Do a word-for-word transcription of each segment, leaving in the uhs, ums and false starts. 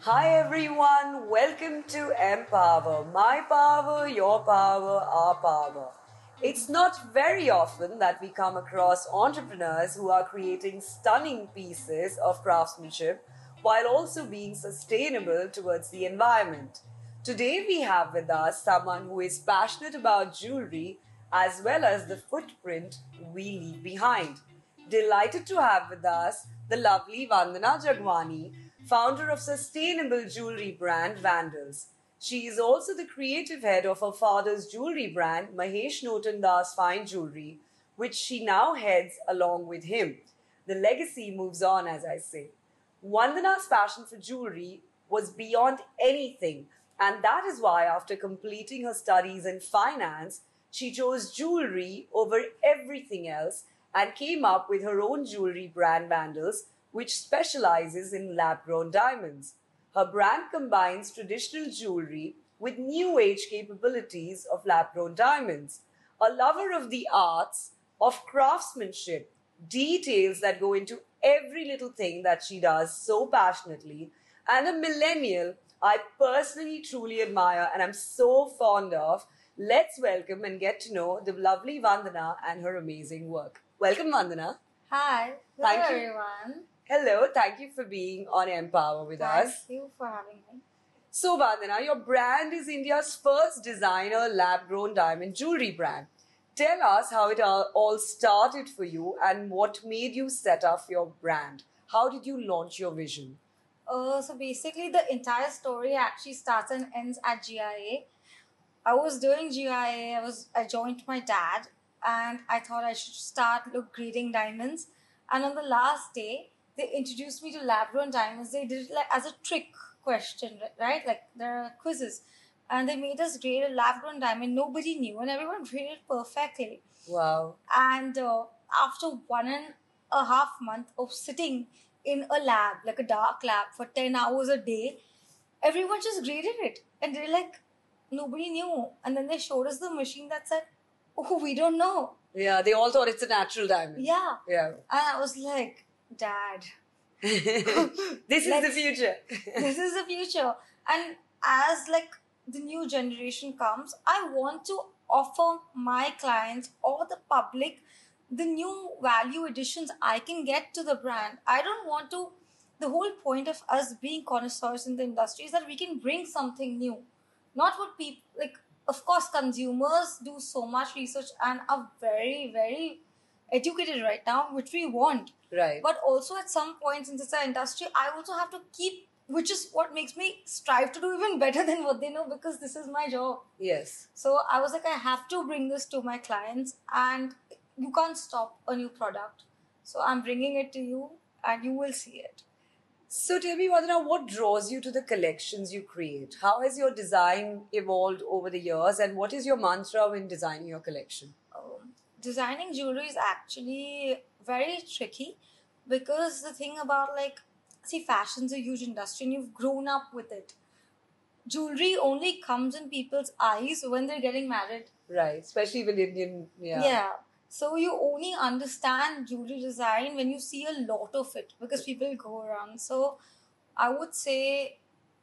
Hi everyone, welcome to Empower. My power, your power, our power. It's not very often that we come across entrepreneurs who are creating stunning pieces of craftsmanship while also being sustainable towards the environment. Today we have with us someone who is passionate about jewelry as well as the footprint we leave behind. Delighted to have with us the lovely Vandana Jagwani, founder of sustainable jewelry brand Vandals. She is also the creative head of her father's jewelry brand, Mahesh Notan Das Fine Jewelry, which she now heads along with him. The legacy moves on, as I say. Vandana's passion for jewelry was beyond anything, and that is why, after completing her studies in finance, she chose jewelry over everything else and came up with her own jewelry brand Vandals, which specializes in lab grown diamonds. Her brand combines traditional jewelry with new age capabilities of lab grown diamonds. A lover of the arts, of craftsmanship, details that go into every little thing that she does so passionately, and a millennial I personally truly admire and I'm so fond of. Let's welcome and get to know the lovely Vandana and her amazing work. Welcome, Vandana. Hi. Hello, Thank you. everyone. Hello, thank you for being on Empower with Thank us. you for having me. So, Vandana, your brand is India's first designer lab grown diamond jewelry brand. Tell us how it all all started for you and what made you set up your brand. How did you launch your vision? Uh, so basically, the entire story actually starts and ends at G I A. I was doing G I A. I was I joined my dad, and I thought I should start look grading diamonds. And on the last day, they introduced me to lab grown diamonds. They did it like as a trick question, right? Like there are quizzes, and they made us grade a lab grown diamond. Nobody knew, and everyone graded perfectly. Wow. And uh, after one and a half month of sitting in a lab, like a dark lab, for ten hours a day, everyone just graded it. And they're like, nobody knew. And then they showed us the machine that said, oh, we don't know. Yeah, they all thought it's a natural diamond. Yeah. Yeah. And I was like, Dad, This is the Let's- future. this is the future. And as like the new generation comes, I want to offer my clients or the public the new value additions I can get to the brand. I don't want to, the whole point of us being connoisseurs in the industry is that we can bring something new. Not what people, like, of course, consumers do so much research and are very, very educated right now, which we want. Right. But also at some points in this industry, I also have to keep, which is what makes me strive to do even better than what they know because this is my job. Yes. So I was like, I have to bring this to my clients and you can't stop a new product. So I'm bringing it to you and you will see it. So tell me, Vandana, what draws you to the collections you create? How has your design evolved over the years and what is your mantra when designing your collection? Um, designing jewelry is actually very tricky because the thing about like, see, fashion's a huge industry and you've grown up with it. Jewelry only comes in people's eyes when they're getting married. Right, especially with Indian, yeah. Yeah. So you only understand jewelry design when you see a lot of it because people go around. So I would say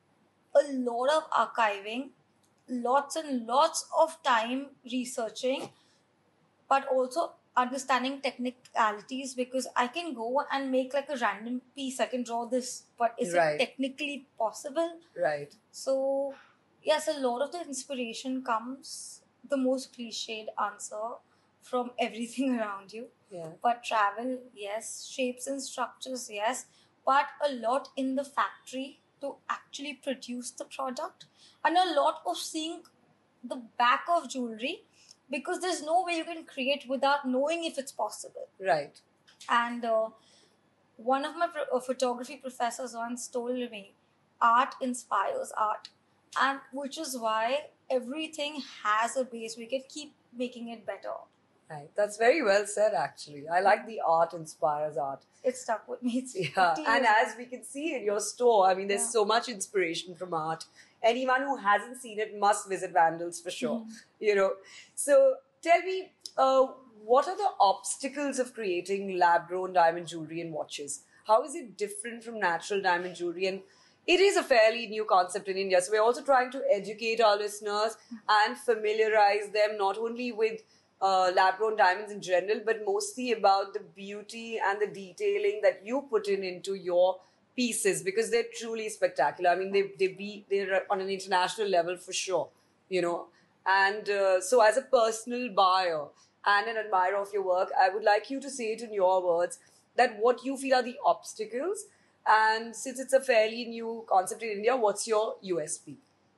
a lot of archiving, lots and lots of time researching, but also understanding technicalities because I can go and make like a random piece. I can draw this, but is Right. it technically possible? Right. So, yes, a lot of the inspiration comes, the most cliched answer, from everything around you. Yeah. But travel, yes. Shapes and structures, yes. But a lot in the factory to actually produce the product. And a lot of seeing the back of jewelry because there's no way you can create without knowing if it's possible. Right. And uh, one of my pro- uh, photography professors once told me, art inspires art. And which is why everything has a base. We can keep making it better. Right. That's very well said, actually. I like the art inspires art. It stuck with me. It's Yeah. fifty And years as we can see in your store, I mean, there's Yeah. so much inspiration from art. Anyone who hasn't seen it must visit Vandals for sure. Mhm. You know. So tell me, uh, what are the obstacles of creating lab grown diamond jewelry and watches? How is it different from natural diamond jewelry? And it is a fairly new concept in India. So we're also trying to educate our listeners and familiarize them not only with uh, lab-grown diamonds in general, but mostly about the beauty and the detailing that you put in into your pieces, because they're truly spectacular. I mean, they they be they're on an international level for sure, you know. And uh, so, as a personal buyer and an admirer of your work, I would like you to say it in your words that what you feel are the obstacles. And since it's a fairly new concept in India, what's your U S P?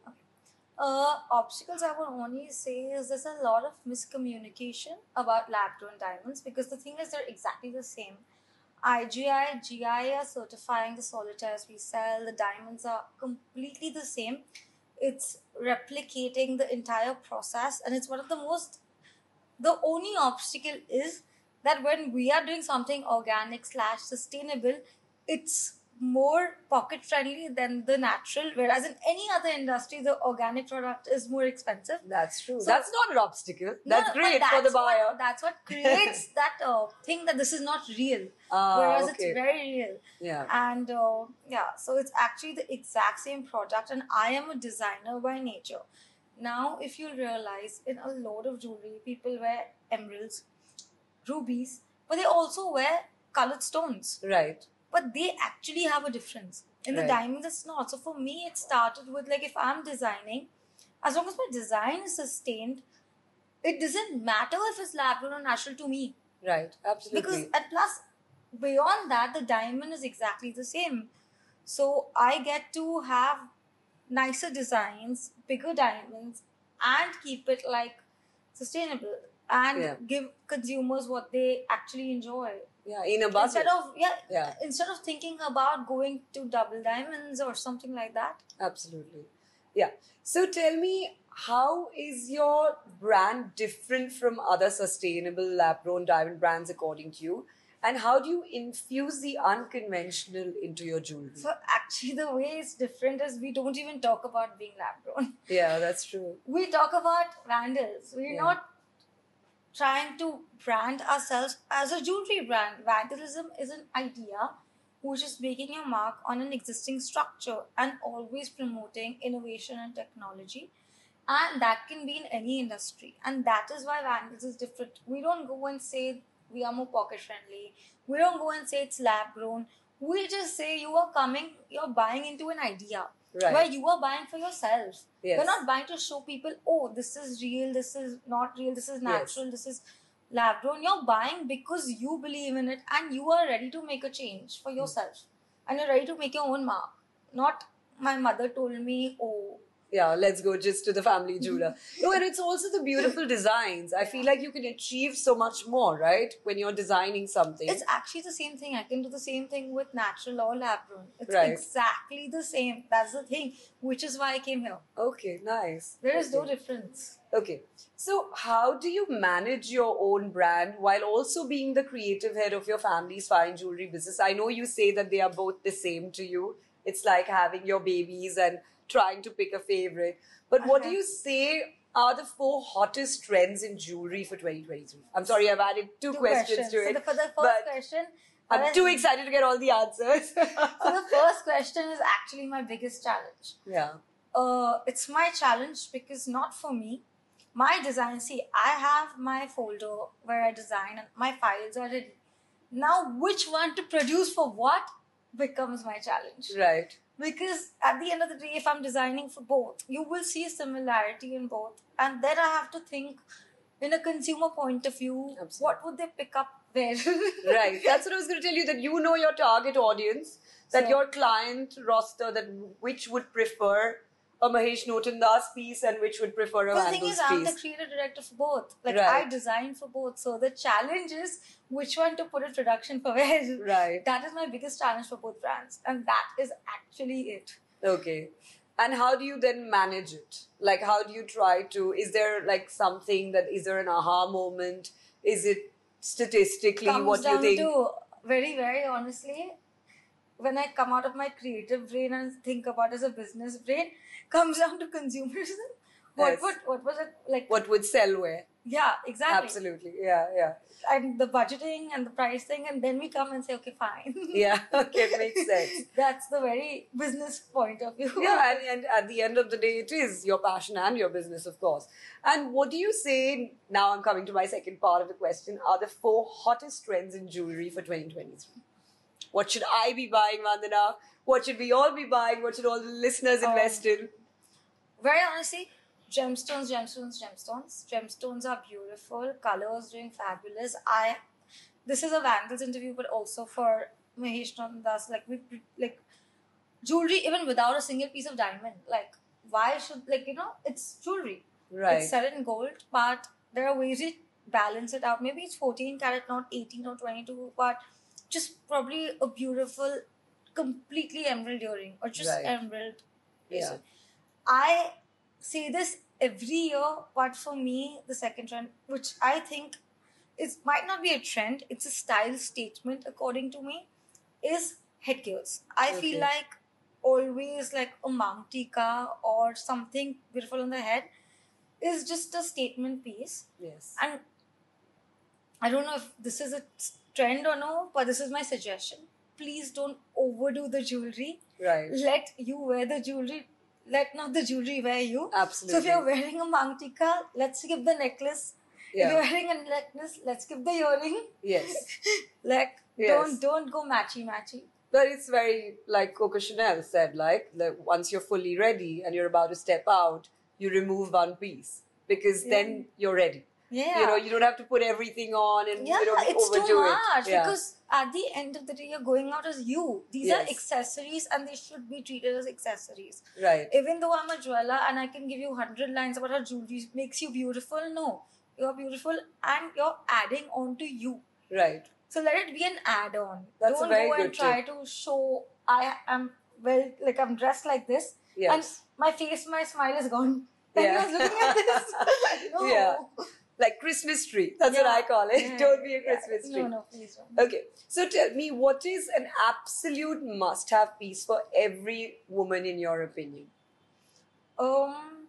Uh, obstacles I would only say is there's a lot of miscommunication about lab-grown diamonds, because the thing is they're exactly the same. I G I, G I are certifying the solitaires we sell. The diamonds are completely the same. It's replicating the entire process, and it's one of the most. The only obstacle is that when we are doing something organic slash sustainable, it's more pocket friendly than the natural, whereas in any other industry the organic product is more expensive. That's true. So- That's not an obstacle. That's No, but great for the that's buyer. what, that's what creates that uh, thing that this is not real, Ah, whereas okay. it's very real. Yeah. And uh, yeah, so it's actually the exact same product, and I am a designer by nature. Now, if you realize, in a lot of jewelry, people wear emeralds, rubies, but they also wear colored stones. Right. But they actually have a difference. In the Right. diamonds, it's not. So for me, it started with like, if I'm designing, as long as my design is sustained, it doesn't matter if it's lab grown or natural to me. Right. Absolutely. Because, and plus, beyond that, the diamond is exactly the same. So I get to have nicer designs, bigger diamonds, and keep it like sustainable, and Yeah. give consumers what they actually enjoy. yeah, in a budget. Instead of yeah, Yeah. instead of thinking about going to double diamonds or something like that. Absolutely. Yeah. So tell me, how is your brand different from other sustainable lab-grown diamond brands according to you? And how do you infuse the unconventional into your jewelry? So actually, the way it's different is we don't even talk about being lab grown. Yeah, that's true. We talk about vandals. We're Yeah. not trying to brand ourselves as a jewelry brand. Vandalism is an idea which is making your mark on an existing structure and always promoting innovation and technology. And that can be in any industry. And that is why Vandals is different. We don't go and say we are more pocket friendly. We don't go and say it's lab grown. We just say you are coming, you're buying into an idea. Right. Where you are buying for yourself. Yes. You're not buying to show people, oh, this is real, this is not real, this is natural, this is lab grown. You're buying because you believe in it and you are ready to make a change for yourself. And you're ready to make your own mark. Not my mother told me, oh, Yeah, let's go just to the family jeweler. No, and it's also the beautiful designs. I feel like you can achieve so much more, right? When you're designing something. it's actually the same thing. I can do the same thing with natural or lab grown. It's Right. exactly the same. That's the thing, which is why I came here. Okay, nice. There is no Okay. difference. Okay. So, how do you manage your own brand while also being the creative head of your family's fine jewelry business? I know you say that they are both the same to you. It's like having your babies and trying to pick a favorite. But what do Okay. you say are the four hottest trends in jewelry for twenty twenty-three? I'm sorry, I've added two, Two questions, to So it. the, for the first but question, I'm what too I- excited to get all the answers. So the first question is actually my biggest challenge. yeah. Uh, it's my challenge because not for me. My design, see, I have my folder where I design and my files are ready. Now, which one to produce for what becomes my challenge. Right. Because at the end of the day, if I'm designing for both, you will see similarity in both. And then I have to think in a consumer point of view, Absolutely. what would they pick up where? Right. That's what I was going to tell you, that you know your target audience, that So- your client roster, that which would prefer a Mahesh Notandas piece and which would prefer a The thing Vandals is, I'm the piece. creative director for both. Like, Right. I design for both. So the challenge is which one to put in production for where. Right. That is my biggest challenge for both brands. And that is actually it. Okay. And how do you then manage it? Like, how do you try to, is there like something that, is there an aha moment? Is it statistically Comes what you down think? to, very, very honestly, when I come out of my creative brain and think about it as a business brain, comes down to consumerism. What Yes. would, what was it like? What would sell where? Yeah, exactly. Absolutely. Yeah, yeah. And the budgeting and the pricing, and then we come and say, okay, fine. Yeah, okay, it makes sense. That's the very business point of view. Yeah, and, and at the end of the day, it is your passion and your business, of course. And what do you say, now I'm coming to my second part of the question, are the four hottest trends in jewelry for twenty twenty-three? What should I be buying, Vandana? What should we all be buying? What should all the listeners Um, invest in? Very honestly, gemstones, gemstones, gemstones. Gemstones are beautiful. Colors doing fabulous. I. This is a Vandals interview, but also for Mahesh Nandas. Like we like jewelry, even without a single piece of diamond. Like why should like you know it's jewelry. Right. It's set in gold, but there are ways to balance it out. Maybe it's fourteen karat, not eighteen or twenty-two, but just probably a beautiful, completely emerald earring or just Right. emerald. Yeah. I say this every year, but for me, the second trend, which I think is might not be a trend, it's a style statement according to me, is headgears. I Okay. feel like always like a mount tika or something beautiful on the head is just a statement piece. Yes. And I don't know if this is a trend or no, but this is my suggestion. Please don't overdo the jewelry. Right. Let you wear the jewelry. Let not the jewelry wear you. Absolutely. So if you're wearing a mount tika, let's skip the necklace. Yeah. If you're wearing a necklace, let's skip the earring. Yes. Like Yes. don't don't go matchy matchy. But it's very, like Coco Chanel said, like, like once you're fully ready and you're about to step out, you remove one piece because Yeah. then you're ready. Yeah. You know, you don't have to put everything on and yeah, you know it's overdo too it. much Yeah. because at the end of the day, you're going out as you. These Yes. are accessories and they should be treated as accessories. Right. Even though I'm a jeweler and I can give you one hundred lines about how jewelry makes you beautiful, no. You're beautiful and you're adding on to you. Right. So let it be an add-on. That's a Don't very go and good try tip. to show I am well, like I'm dressed like this, Yes. and my face, my smile is gone. Yeah. Everyone's looking at this. No. Yeah. Like Christmas tree. That's what Yeah. I call it. Yeah. Don't be a Yeah. Christmas tree. No, no, please don't. Okay. So tell me, what is an absolute must-have piece for every woman in your opinion? Um,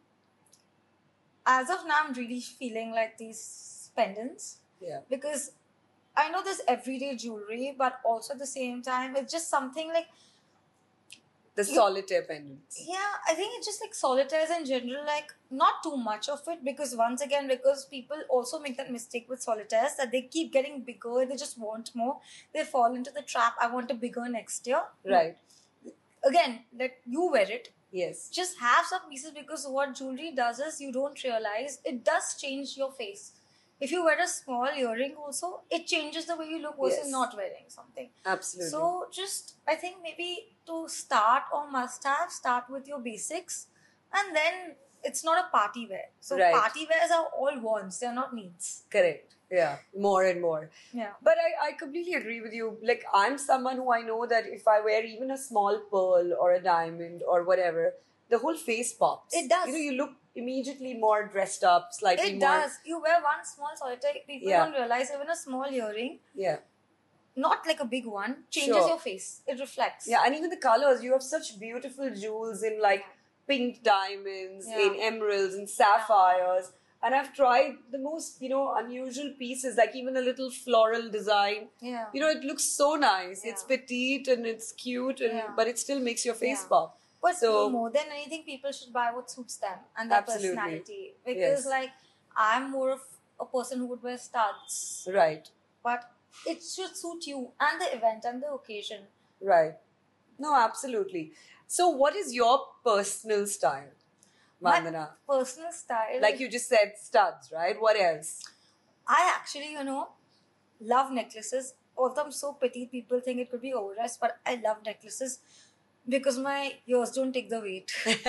as of now, I'm really feeling like these pendants Yeah. because I know there's everyday jewelry, but also at the same time, it's just something like. The You- solitaire pendants. Yeah, I think it's just like solitaires in general, like not too much of it because once again, because people also make that mistake with solitaires that they keep getting bigger, they just want more, they fall into the trap. I want a bigger next year. No. Right. Again, let you wear it. Yes. Just have some pieces because what jewelry does is you don't realize it does change your face. If you wear a small earring also, it changes the way you look versus Yes. not wearing something. Absolutely. So just I think maybe to start or must have, start with your basics and then it's not a party wear. So Right. party wears are all wants, they're not needs. Correct. Yeah. More and more. Yeah. But I, I completely agree with you. Like, I'm someone who I know that if I wear even a small pearl or a diamond or whatever, the whole face pops. It does. You know, you look immediately more dressed up, slightly It more. does. You wear one small solitaire, people Yeah. don't realize even a small earring, Yeah. not like a big one, changes Sure. your face. It reflects. Yeah. And even the colors, you have such beautiful jewels in like pink diamonds, Yeah. in emeralds and sapphires. And I've tried the most, you know, unusual pieces, like even a little floral design. Yeah. You know, it looks so nice. It's Yeah. petite and it's cute, and Yeah. but it still makes your face Yeah. pop. But So- more than anything, people should buy what suits them and their Absolutely. personality. Because, Yes. like, I'm more of a person who would wear studs, Right, but it should suit you and the event and the occasion. right. No, absolutely. So, what is your personal style, My Vandana? personal style, Like you just said, studs, right? What else? I actually, you know, love necklaces. Although I'm so petite, people think it could be overdressed, but I love necklaces because my ears don't take the weight.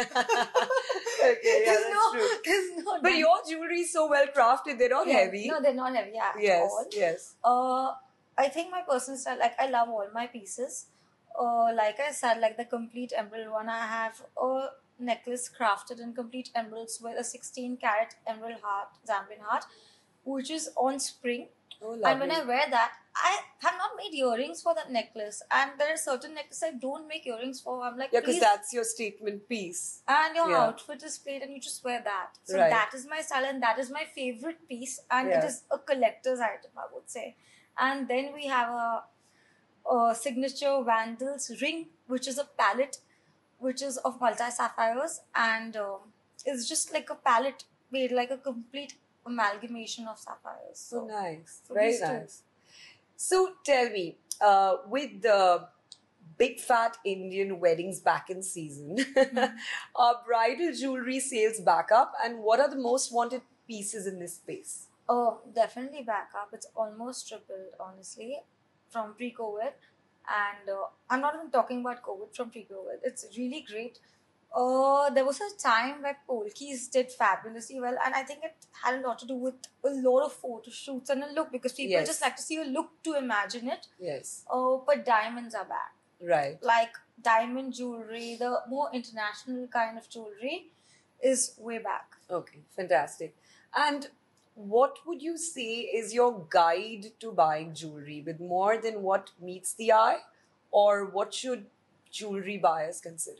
Okay, yeah, There's that's no, true. There's no But your jewelry is so well crafted; they're not Yeah, heavy. No, they're not heavy at Yes, all. yes. Uh, I think my personal style, like I love all my pieces. Uh, like I said, like the complete emerald one, I have a necklace crafted in complete emeralds with a sixteen karat emerald heart, Zambian heart, which is on spring. Oh, lovely. And when I wear that, I have not made earrings for that necklace. And there are certain necklaces I don't make earrings for. I'm like, Yeah, because please. that's your statement piece. And your Yeah. outfit is plain and you just wear that. So Right. that is my style and that is my favorite piece. And Yeah. it is a collector's item, I would say. And then we have a, a signature Vandals ring, which is a palette, which is of multi sapphires. And um, it's just like a palette made like a complete amalgamation of sapphires. So, So nice. so Very these two. nice. So tell me, uh, with the big fat Indian weddings back in season, are bridal jewelry sales back up? And what are the most wanted pieces in this space? Oh, definitely back up. It's almost tripled, honestly, from pre-COVID. And uh, I'm not even talking about COVID from pre-COVID. It's really great. Uh, there was a time where Polkis did fabulously well, and I think it had a lot to do with a lot of photo shoots and a look because people Yes. just like to see a look to imagine it. Yes. Oh, but diamonds are back. Right. Like diamond jewelry, the more international kind of jewelry is way back. Okay, fantastic. And what would you say is your guide to buying jewelry with more than what meets the eye? Or what should jewelry buyers consider?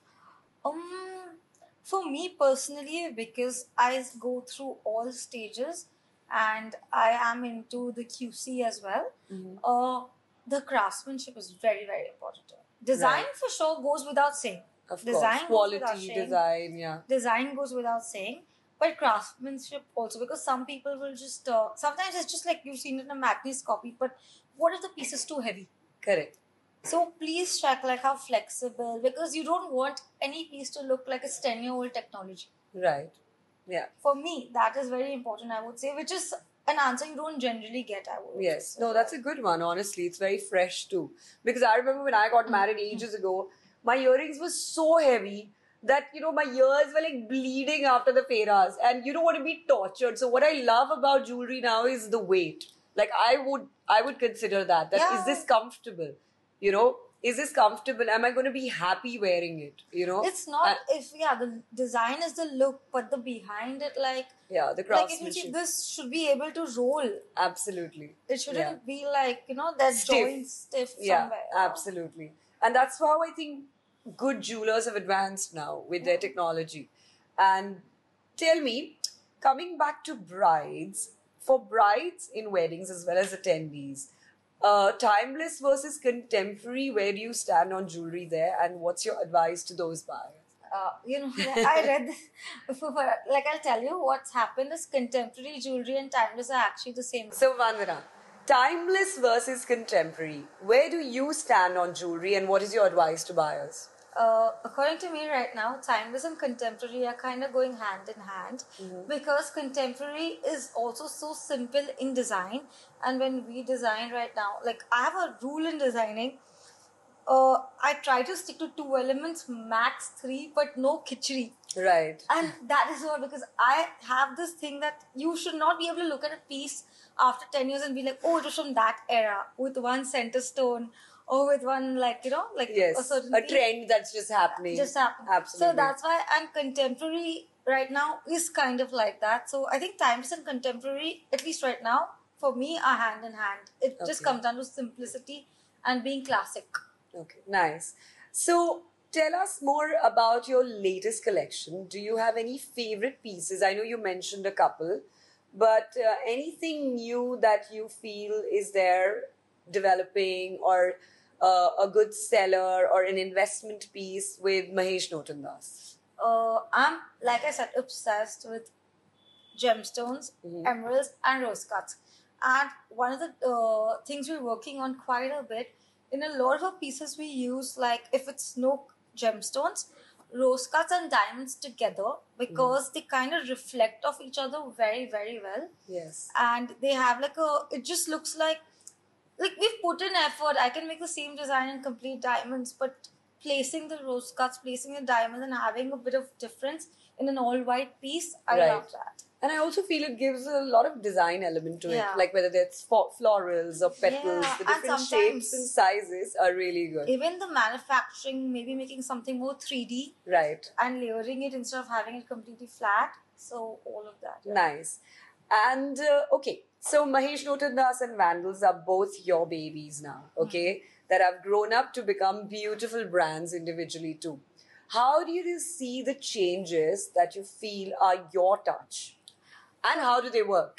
Um, for me personally, because I go through all stages and I am into the Q C as well, Mhm. uh, the craftsmanship is very, very important. Design Right. for sure goes without saying. Of Design course, goes without quality, saying. design, yeah. Design goes without saying. But craftsmanship also, because some people will just, uh, sometimes it's just like you've seen it in a Magnus copy, but what if the piece is too heavy? Correct. So please check like how flexible, because you don't want any piece to look like it's ten year old technology. Right. Yeah. For me, that is very important, I would say, which is an answer you don't generally get, I would Yes. say. No, that's a good one, honestly. It's very fresh too. Because I remember when I got married Mm-hmm. ages ago, my earrings were so heavy that, you know, my ears were like bleeding after the fairas. And you don't want to be tortured. So what I love about jewelry now is the weight. Like I would I would consider that. That Yeah. is this comfortable? You know? Is this comfortable? Am I going to be happy wearing it? You know? It's not Uh, if yeah, the design is the look, but the behind it, like yeah, the like if you craftsmanship. see, this should be able to roll. Absolutely. It shouldn't Yeah. be like, you know, that Stiff. joint stiff Yeah, somewhere. you know? absolutely. And that's how I think good jewelers have advanced now with their technology. And tell me, coming back to brides, for brides in weddings as well as attendees, uh, timeless versus contemporary, where do you stand on jewelry there? And what's your advice to those buyers? Uh, you know, I read this before, but like I'll tell you what's happened is contemporary jewelry and timeless are actually the same. So, Vandana, timeless versus contemporary, where do you stand on jewelry and what is your advice to buyers? Uh, according to me right now, timeless and contemporary are kind of going hand in hand because contemporary is also so simple in design. And when we design right now, like I have a rule in designing. Uh, I try to stick to two elements, max three, but no khichdi. Right. And that is what, because I have this thing that you should not be able to look at a piece after ten years and be like, oh, it was from that era with one center stone or with one, like, you know, like Yes, a certain a piece. trend that's just happening. Just happen. Absolutely. So that's why, and contemporary right now is kind of like that. So I think timeless and contemporary, at least right now, for me, are hand in hand. It just Okay. comes down to simplicity and being classic. Okay, nice. So tell us more about your latest collection. Do you have any favorite pieces? I know you mentioned a couple, but uh, anything new that you feel is there developing, or uh, a good seller or an investment piece with Mahesh Notandas? Uh, I'm, like I said, obsessed with gemstones, Mhm. emeralds, and rose cuts. And one of the uh, things we're working on quite a bit, in a lot of our pieces we use, like if it's no gemstones, rose cuts and diamonds together, because they kind of reflect off each other very, very well. Yes. And they have like a, it just looks like, like we've put in effort. I can make the same design in complete diamonds, but placing the rose cuts, placing the diamonds, and having a bit of difference in an all white piece, I Right. love that. And I also feel it gives a lot of design element to Yeah. it, like whether it's fo- florals or petals, Yeah, the and different sometimes- shapes and sizes are really good. Even the manufacturing, maybe making something more three D Right. and layering it instead of having it completely flat. So all of that. yeah. Nice. And uh, okay, So Mahesh Notandas and Vandals are both your babies now, okay? That have grown up to become beautiful brands individually too. How do you see the changes that you feel are your touch? And how do they work?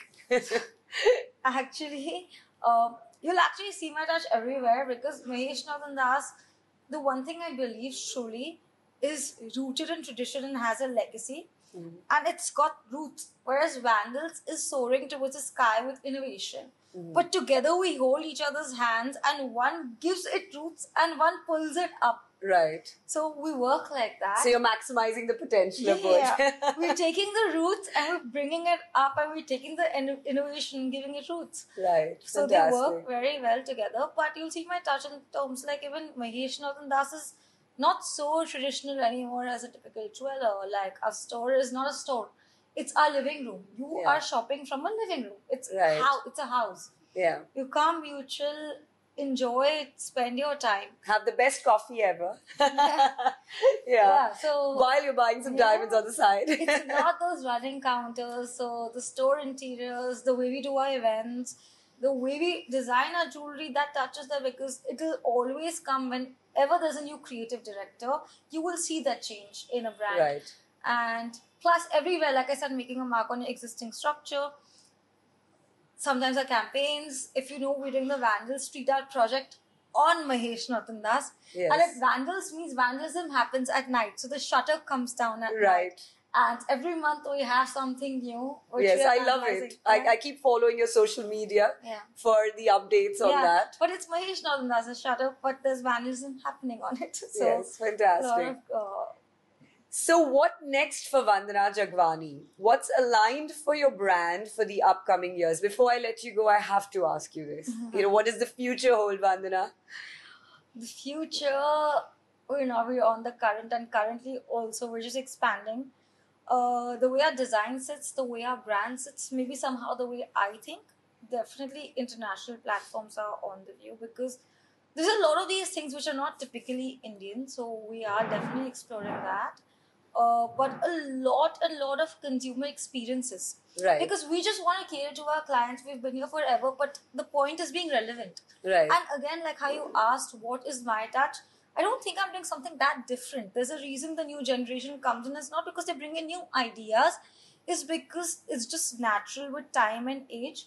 Actually, um, you'll actually see my touch everywhere because Mahesh Nathan Das, the one thing I believe truly is rooted in tradition and has a legacy. Mm. And it's got roots, whereas Vandals is soaring towards the sky with innovation. Mm. But together we hold each other's hands and one gives it roots and one pulls it up. Right. So we work like that. So you're maximizing the potential of Yeah, both. we're taking the roots and we're bringing it up and we're taking the in- innovation and giving it roots. Right. So Fantastic. they work very well together. But you'll see my touch in terms like even Mahesh Nathan Das is not so traditional anymore as a typical jeweler. Like a store is not a store. It's our living room. You Yeah. are shopping from a living room. It's Right. how it's a house. Yeah. You come, you chill, enjoy it, spend your time. Have the best coffee ever. Yeah. Yeah. Yeah, so While you're buying some Yeah. diamonds on the side. it's not those running counters. So the store interiors, the way we do our events, the way we design our jewelry, that touches that because it will always come whenever there's a new creative director, you will see that change in a brand. Right. And plus everywhere, like I said, making a mark on your existing structure. Sometimes our campaigns, if you know, we're doing the Vandal Street Art project on Mahesh Nathan Das. Yes. And if Vandals means vandalism happens at night. So the shutter comes down at night. Right. And every month we have something new. Which Yes, we are I love analyzing. it. I, Yeah. I keep following your social media Yeah. for the updates on yeah. that. But it's Mahesh Nathan Das' shutter, but there's vandalism happening on it. So Yes, a lot fantastic. of, uh, So what next for Vandana Jagvani? What's aligned for your brand for the upcoming years? Before I let you go, I have to ask you this. You know, what does the future hold, Vandana? the future, you know, we're on the current and currently also we're just expanding. Uh, the way our design sits, the way our brand sits, maybe somehow the way I think, definitely international platforms are on the view because there's a lot of these things which are not typically Indian, so we are definitely exploring that. Uh, but a lot, a lot of consumer experiences. Right. Because we just want to cater to our clients. We've been here forever, but the point is being relevant. Right. And again, like how you asked, what is my touch? I don't think I'm doing something that different. There's a reason the new generation comes in. It's not because they bring in new ideas. It's because it's just natural with time and age.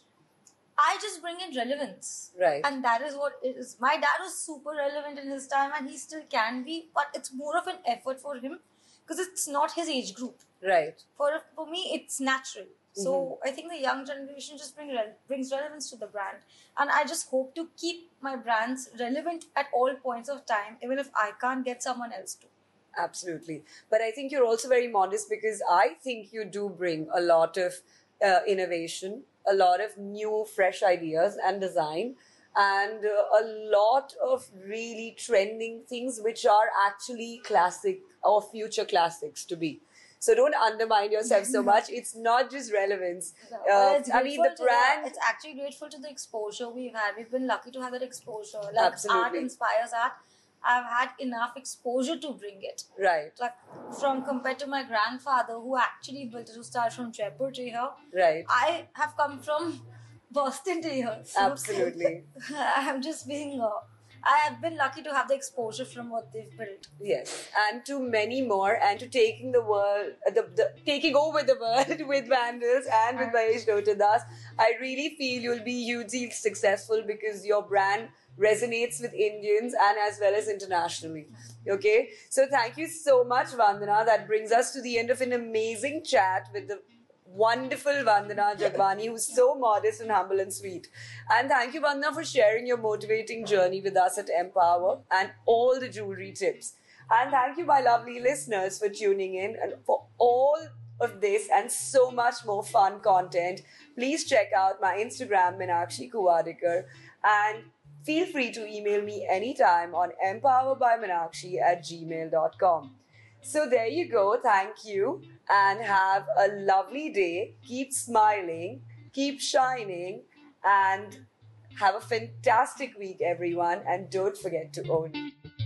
I just bring in relevance. Right. And that is what it is. My dad was super relevant in his time and he still can be, but it's more of an effort for him because it's not his age group. Right. For for me, it's natural. So mm-hmm. I think the young generation just bring re- brings relevance to the brand. And I just hope to keep my brands relevant at all points of time, even if I can't get someone else to. Absolutely. But I think you're also very modest because I think you do bring a lot of uh, innovation, a lot of new, fresh ideas and design, and uh, a lot of really trending things which are actually classic or future classics to be. So don't undermine yourself so much. It's not just relevance. No, Uh, it's I mean, the grateful to brand... it's actually grateful to the exposure we've had. We've been lucky to have that exposure. Like Absolutely. art inspires art. I've had enough exposure to bring it. Right. Like from compared to my grandfather who actually built it, who started from Jaipur to here. Right. I have come from Boston to here. So Absolutely. I'm just being... Uh, I have been lucky to have the exposure from what they've built. Yes, and to many more, and to taking the world, the, the taking over the world with Vandals and with Mahesh Notandas. I really feel you'll be hugely successful because your brand resonates with Indians and as well as internationally. Okay, so thank you so much, Vandana. That brings us to the end of an amazing chat with the wonderful Vandana Jagvani, who's so modest and humble and sweet. And thank you, Vandana, for sharing your motivating journey with us at Empower and all the jewelry tips. And thank you, my lovely listeners, for tuning in and for all of this and so much more fun content. Please check out my Instagram, Meenakshi Kuwadekar, and feel free to email me anytime on empowerbymeenakshi at gmail dot com. So there you go. Thank you and have a lovely day. Keep smiling, keep shining, and have a fantastic week, everyone. And don't forget to own it.